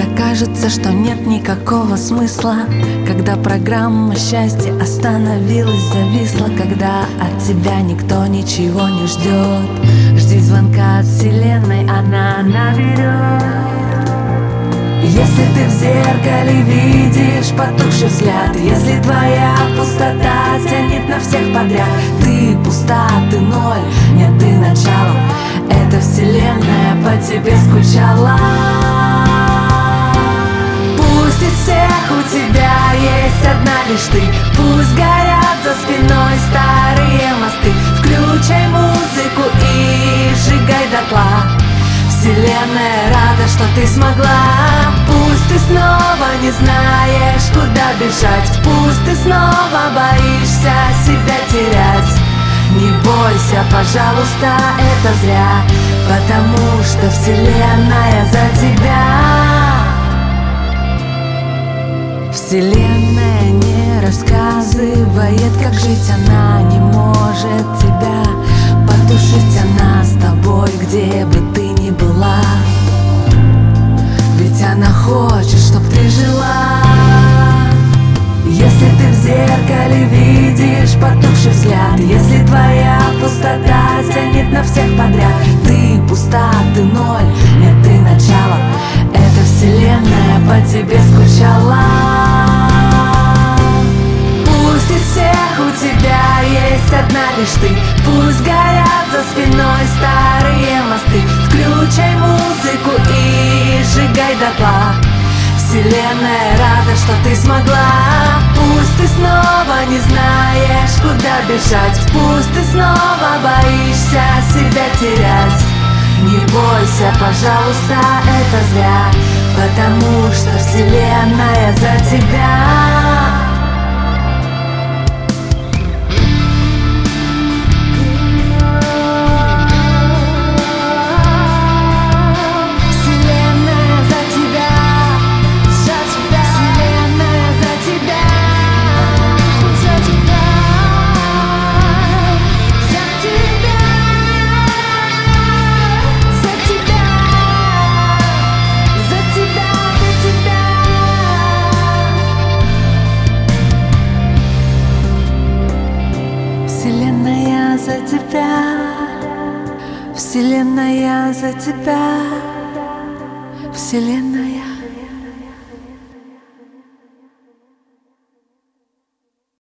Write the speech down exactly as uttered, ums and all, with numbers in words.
Когда кажется, что нет никакого смысла, когда программа счастья остановилась, зависла, когда от тебя никто ничего не ждет. Жди звонка от вселенной, она наберет. Если ты в зеркале видишь потухший взгляд, если твоя пустота тянет на всех подряд, ты пуста, ты ноль, нет, ты начало. Эта вселенная по тебе скучала. Пусть из всех у тебя есть одна лишь ты, пусть горят за спиной старые мосты. Включай музыку и сжигай дотла. Вселенная рада, что ты смогла. Пусть ты снова не знаешь, куда бежать, пусть ты снова боишься себя терять. Не бойся, пожалуйста, это зря, потому что вселенная за тебя. Вселенная не рассказывает, как жить, она не может тебя потушить. Она с тобой, где бы ты ни была, ведь она хочет, чтоб ты жила. Если ты в зеркале видишь потухший взгляд, если твоя пустота тянет на всех подряд, ты пуста, ты ноль, нет, ты начало. Эта вселенная по тебе скучала. Пусть из всех у тебя есть одна лишь ты, пусть горят за спиной старые мосты. Включай музыку и сжигай дотла. Вселенная рада, что ты смогла. Пусть ты снова не знаешь, куда бежать, пусть ты снова боишься себя терять. Не бойся, пожалуйста, это зря, потому что вселенная за тебя. Вселенная за тебя, Вселенная за тебя, Вселенная.